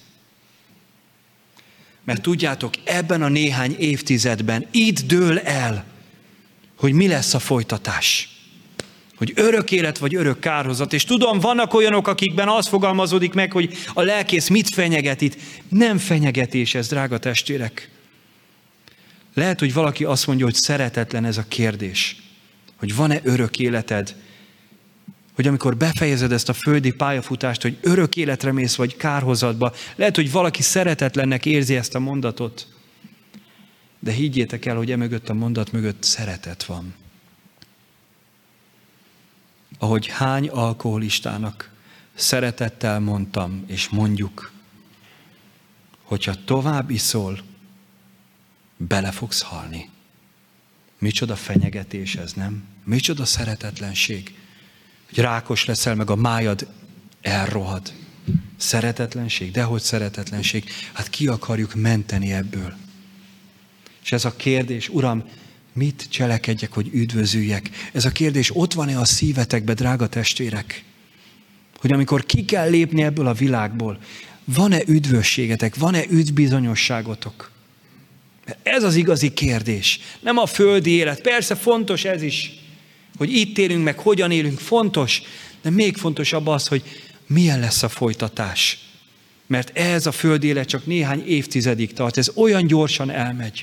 A: Mert tudjátok, ebben a néhány évtizedben itt dől el, hogy mi lesz a folytatás. Hogy örök élet vagy örök kárhozat. És tudom, vannak olyanok, akikben az fogalmazódik meg, hogy a lelkész mit fenyeget itt. Nem fenyegetés ez, drága testvérek. Lehet, hogy valaki azt mondja, hogy szeretetlen ez a kérdés. Hogy van-e örök életed? Hogy amikor befejezed ezt a földi pályafutást, hogy örök életre mész vagy kárhozatba. Lehet, hogy valaki szeretetlennek érzi ezt a mondatot. De higgyétek el, hogy emögött a mondat mögött szeretet van. Ahogy hány alkoholistának szeretettel mondtam, és mondjuk, hogyha tovább iszol, bele fogsz halni. Micsoda fenyegetés ez, nem? Micsoda szeretetlenség. Hogy rákos leszel, meg a májad elrohad. Szeretetlenség? Dehogy szeretetlenség. Hát ki akarjuk menteni ebből? És ez a kérdés, Uram, mit cselekedjek, hogy üdvözüljek? Ez a kérdés ott van-e a szívetekbe, drága testvérek? Hogy amikor ki kell lépni ebből a világból, van-e üdvösségetek, van-e üdvbizonyosságotok? Ez az igazi kérdés. Nem a földi élet. Persze fontos ez is, hogy itt élünk meg, hogyan élünk, fontos, de még fontosabb az, hogy milyen lesz a folytatás. Mert ez a földi élet csak néhány évtizedig tart, ez olyan gyorsan elmegy.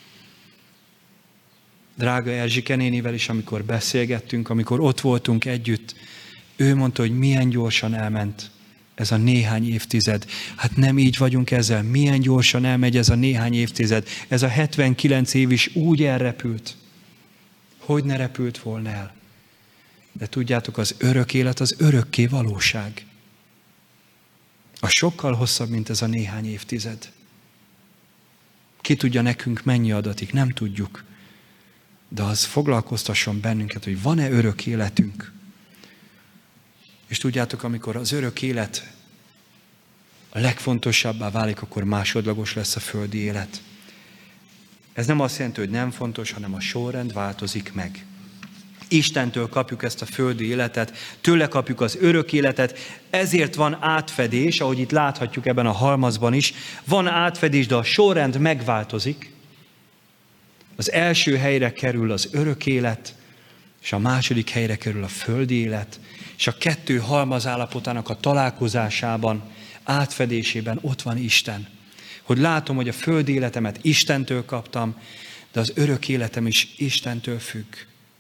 A: Drága Erzsike nénivel is, amikor beszélgettünk, amikor ott voltunk együtt, ő mondta, hogy milyen gyorsan elment ez a néhány évtized. Hát nem így vagyunk ezzel. Milyen gyorsan elmegy ez a néhány évtized. Ez a hetvenkilenc év is úgy elrepült. Hogy ne repült volna el? De tudjátok, az örök élet az örökké valóság. A sokkal hosszabb, mint ez a néhány évtized. Ki tudja nekünk mennyi adatik, nem tudjuk. De az foglalkoztasson bennünket, hogy van-e örök életünk. És tudjátok, amikor az örök élet a legfontosabbá válik, akkor másodlagos lesz a földi élet. Ez nem azt jelenti, hogy nem fontos, hanem a sorrend változik meg. Istentől kapjuk ezt a földi életet, tőle kapjuk az örök életet, ezért van átfedés, ahogy itt láthatjuk ebben a halmazban is, van átfedés, de a sorrend megváltozik. Az első helyre kerül az örök élet, és a második helyre kerül a földi élet, és a kettő halmaz állapotának a találkozásában, átfedésében ott van Isten. Hogy látom, hogy a földi életemet Istentől kaptam, de az örök életem is Istentől függ.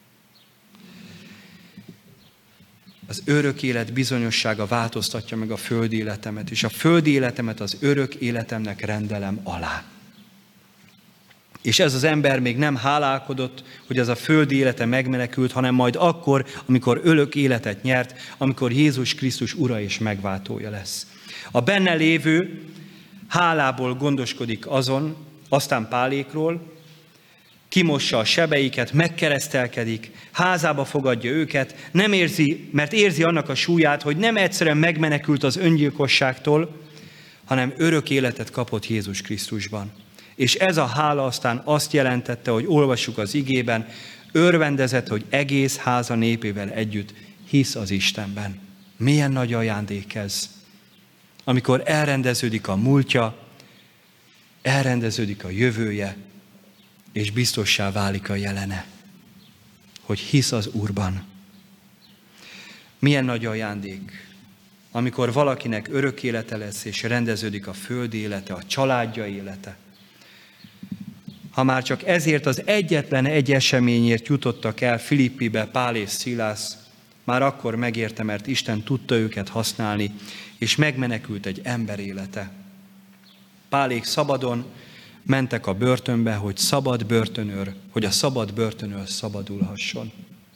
A: Az örök élet bizonyossága változtatja meg a földi életemet, és a földi életemet az örök életemnek rendelem alá. És ez az ember még nem hálálkodott, hogy ez a földi élete megmenekült, hanem majd akkor, amikor örök életet nyert, amikor Jézus Krisztus Ura és megváltója lesz. A benne lévő hálából gondoskodik azon, aztán Pálékról, kimossa a sebeiket, megkeresztelkedik, házába fogadja őket, nem érzi, mert érzi annak a súlyát, hogy nem egyszerűen megmenekült az öngyilkosságtól, hanem örök életet kapott Jézus Krisztusban. És ez a hála aztán azt jelentette, hogy olvassuk az igében, örvendezett, hogy egész háza népével együtt hisz az Istenben. Milyen nagy ajándék ez, amikor elrendeződik a múltja, elrendeződik a jövője, és biztossá válik a jelene, hogy hisz az Úrban. Milyen nagy ajándék, amikor valakinek örök élete lesz, és rendeződik a földi élete, a családja élete. Ha már csak ezért az egyetlen egy eseményért jutottak el Filippibe Pál és Szilász, már akkor megérte, mert Isten tudta őket használni, és megmenekült egy ember élete. Pálék szabadon mentek a börtönbe, hogy szabad börtönőr, hogy a szabad börtönőr szabadulhasson.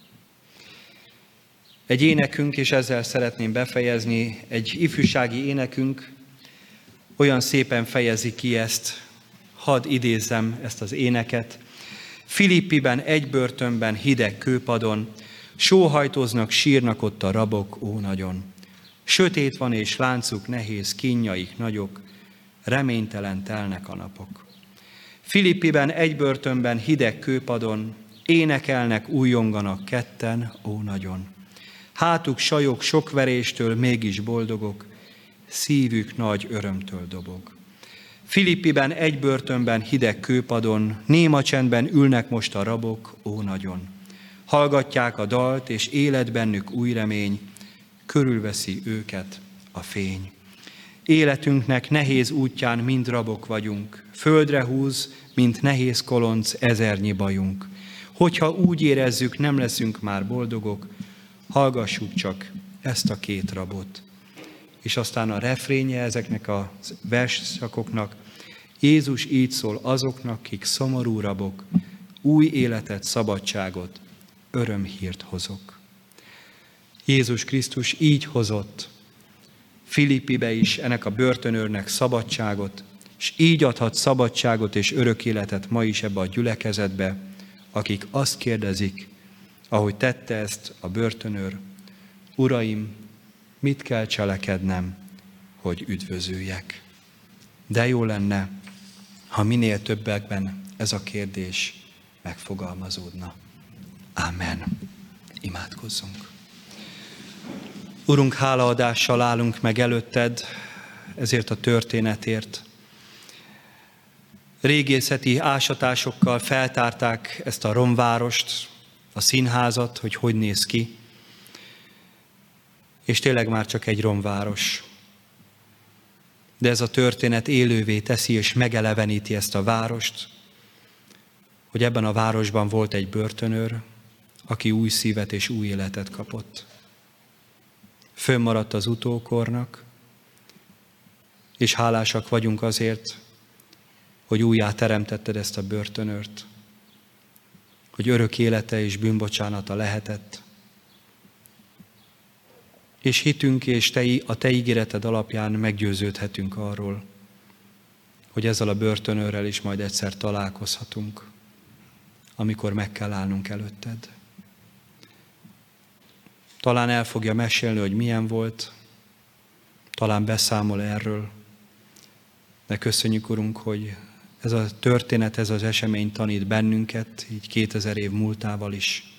A: Egy énekünk, és ezzel szeretném befejezni, egy ifjúsági énekünk olyan szépen fejezi ki ezt, hadd idézzem ezt az éneket. Filippiben egy börtönben hideg kőpadon, sóhajtoznak, sírnak ott a rabok, ó nagyon. Sötét van és láncuk nehéz, kínjaik nagyok, reménytelen telnek a napok. Filippiben egy börtönben hideg kőpadon, énekelnek, újonganak ketten, ó nagyon. Hátuk sajog sok veréstől, mégis boldogok, szívük nagy örömtől dobog. Filippiben egy börtönben hideg kőpadon, néma csendben ülnek most a rabok, ó nagyon. Hallgatják a dalt, és élet bennük új remény, körülveszi őket a fény. Életünknek nehéz útján mind rabok vagyunk, földre húz, mint nehéz kolonc ezernyi bajunk. Hogyha úgy érezzük, nem leszünk már boldogok, hallgassuk csak ezt a két rabot. És aztán a refrénye ezeknek a versszakoknak, Jézus így szól azoknak, kik szomorú rabok, új életet, szabadságot, örömhírt hozok. Jézus Krisztus így hozott Filippibe is ennek a börtönőrnek szabadságot, és így adhat szabadságot és örök életet ma is ebbe a gyülekezetbe, akik azt kérdezik, ahogy tette ezt a börtönőr: Uraim, mit kell cselekednem, hogy üdvözüljek? De jó lenne, ha minél többekben ez a kérdés megfogalmazódna. Ámen. Imádkozzunk. Urunk, hálaadással állunk meg előtted ezért a történetért. Régészeti ásatásokkal feltárták ezt a romvárost, a színházat, hogy hogy néz ki. És tényleg már csak egy romváros. De ez a történet élővé teszi és megeleveníti ezt a várost, hogy ebben a városban volt egy börtönőr, aki új szívet és új életet kapott. Fönnmaradt az utókornak, és hálásak vagyunk azért, hogy újjá teremtetted ezt a börtönőrt, hogy örök élete és bűnbocsánata lehetett. És hitünk és te, a te ígéreted alapján meggyőződhetünk arról, hogy ezzel a börtönőrrel is majd egyszer találkozhatunk, amikor meg kell állnunk előtted. Talán el fogja mesélni, hogy milyen volt, talán beszámol erről, de köszönjük, Urunk, hogy ez a történet, ez az esemény tanít bennünket, így kétezer év múltával is,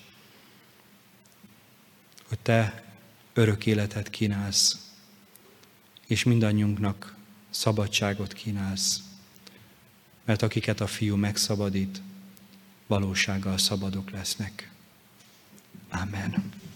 A: hogy te örök életet kínálsz, és mindannyiunknak szabadságot kínálsz, mert akiket a Fiú megszabadít, valósággal szabadok lesznek. Ámen.